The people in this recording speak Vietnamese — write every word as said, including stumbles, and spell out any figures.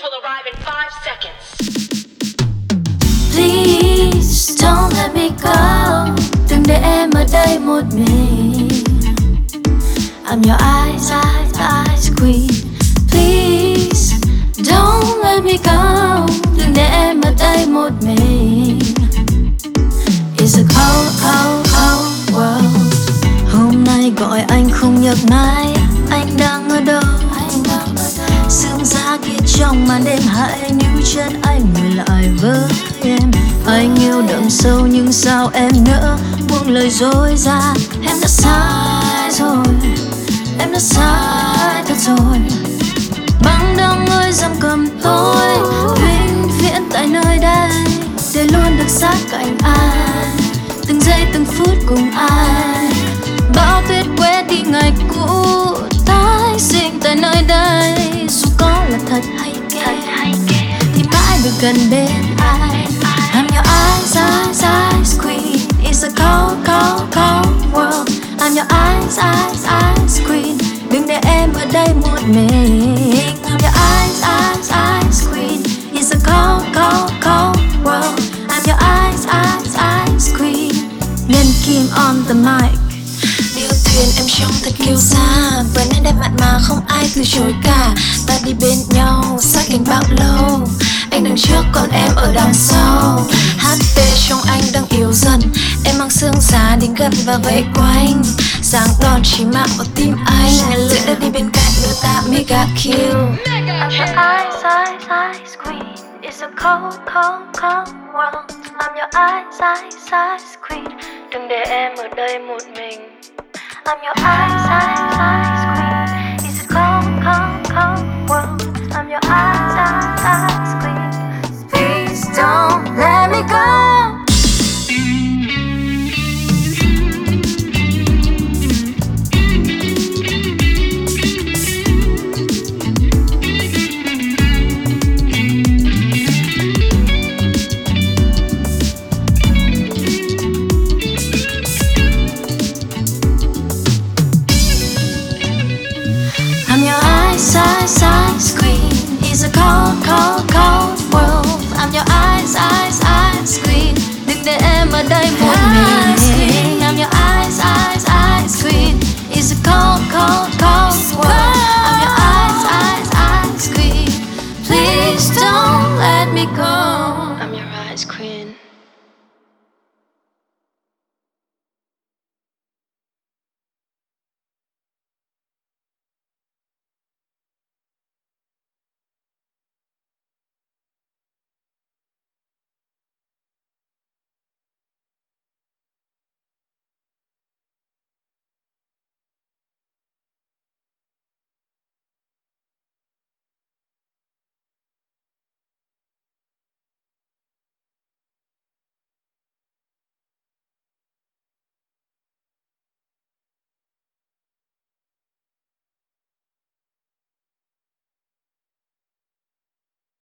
will arrive in five seconds. Please don't let me go. Đừng để em ở đây một mình. I'm your eyes, eyes, eyes queen. Please don't let me go. Đừng để em ở đây một mình. It's a cold, cold, cold world. Hôm nay gọi anh không nhấc máy. Anh đang ở đâu? Sương giá kia trong màn đêm, hãy níu chân anh ngồi lại với em. Anh yêu đậm sâu nhưng sao em nỡ buông lời dối ra. Em đã sai rồi, em đã sai thật rồi. Băng đông ơi giam cầm tôi, vĩnh viễn tại nơi đây, để luôn được sát cạnh anh, từng giây từng phút cùng anh. Bão tuyết quét đi ngày cũ, tái sinh tại nơi đây. Dù có là thật hay kể thì mãi được gần bên anh. I'm your eyes, eyes, eyes queen. It's a cold, cold, cold world. I'm your eyes, eyes, eyes queen. Đừng để em ở đây một mình. I'm your eyes, eyes, eyes queen. It's a cold, cold, cold world. I'm your eyes, eyes, eyes queen. Nhân Kim on the mic. Điều thuyền em trông thật kiêu sa, với nét đẹp mặn mà không ai từ chối cả. Ta đi bên nhau sát cánh bao lâu, anh đằng trước còn em ở đằng sau. hát pê trong anh đang yếu dần, em mang sương giá đến gần và vây quanh. Sáng đòn chỉ mạng vào tim anh, lưỡi đã đi bên cạnh đưa ta mega kill. I'm your eyes, eyes, eyes queen. It's a cold, cold, cold world. I'm your eyes, eyes, eyes queen. Đừng để em ở đây một mình. I'm your eyes, eyes, eyes queen.